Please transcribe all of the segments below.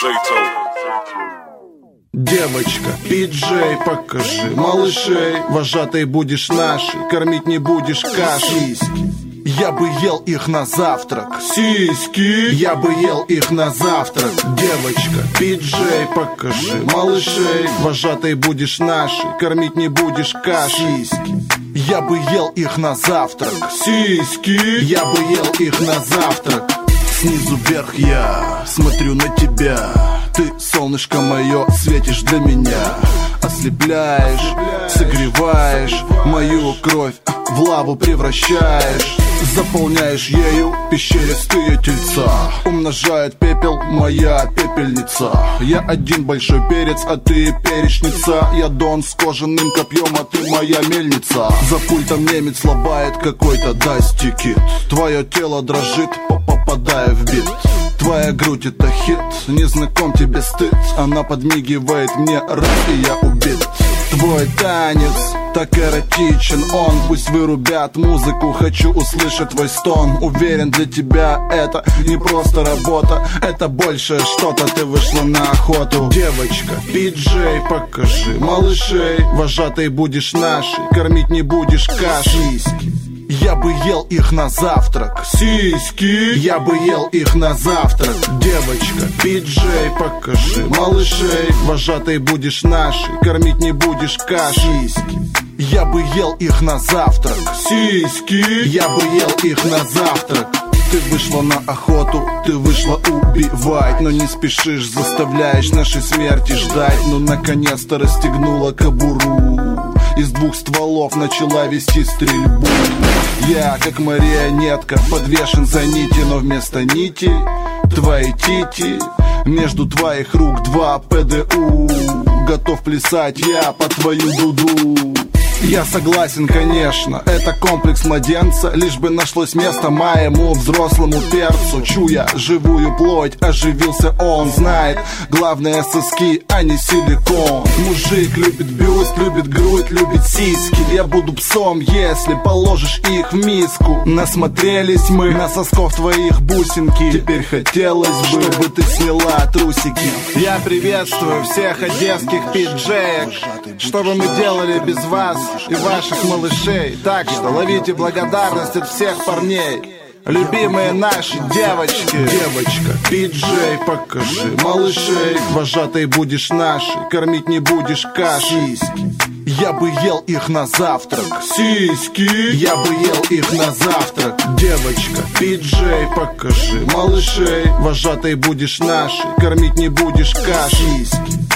Девочка, пиджей, покажи малышей. Вожатой будешь нашей, кормить не будешь кашей. Я бы ел их на завтрак. Сиськи. Я бы ел их на завтрак. Девочка, пиджей, покажи малышей. Вожатой будешь нашей, кормить не будешь кашей. Я бы ел их на завтрак. Сиськи. Я бы ел их на завтрак. Снизу вверх я смотрю на тебя. Ты, солнышко мое, светишь для меня. Ослепляешь, согреваешь мою кровь, в лаву превращаешь. Заполняешь ею пещеристые тельца. Умножает пепел моя пепельница. Я один большой перец, а ты перечница. Я дон с кожаным копьем, а ты моя мельница. За пультом немец лобает какой-то дастикит. Твое тело дрожит, попадая в бит. Твоя грудь это хит, не знаком тебе стыд. Она подмигивает мне, раз и я убит. Твой танец так эротичен, он. Пусть вырубят музыку, хочу услышать твой стон. Уверен, для тебя это не просто работа, это больше что-то, ты вышла на охоту. Девочка, пиджей, покажи малышей. Вожатой будешь нашей, кормить не будешь кашей. Я бы ел их на завтрак. Сиськи. Я бы ел их на завтрак. Девочка, пиджей, покажи малышей. Вожатой будешь нашей, кормить не будешь кашей. Я бы ел их на завтрак. Сиськи. Я бы ел их на завтрак. Ты вышла на охоту, ты вышла убивать, но не спешишь, заставляешь нашей смерти ждать. Ну наконец-то расстегнула кобуру, из двух стволов начала вести стрельбу. Я, как марионетка, подвешен за нити, но вместо нити твои тити. Между твоих рук два ПДУ. Готов плясать я по твою дуду. Я согласен, конечно, это комплекс младенца. Лишь бы нашлось место моему взрослому перцу. Чуя живую плоть, оживился он. Знает, главное соски, а не силикон. Мужик любит бюст, любит грудь, любит сиськи. Я буду псом, если положишь их в миску. Насмотрелись мы на сосков твоих бусинки. Теперь хотелось бы, чтобы ты сняла трусики. Я приветствую всех одесских пиджеек. Что бы мы делали без вас и ваших малышей? Так что ловите благодарность от всех парней. Любимые наши девочки. Девочка, пиджей, покажи малышей. Вожатой будешь нашей, кормить не будешь кашей. Я бы ел их на завтрак. Сиськи. Я бы ел их на завтрак. Девочка, пиджей, покажи малышей. Вожатой будешь нашей, кормить не будешь кашей.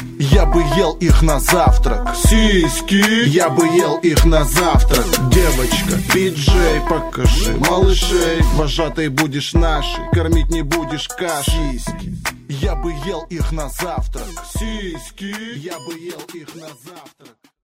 Я бы ел их на завтрак. Сиськи. Я бы ел их на завтрак. Девочка, пиджей, покажи малышей. Вожатой будешь нашей, кормить не будешь кашей. Я бы ел их на завтрак. Сиськи. Я бы ел их на завтрак.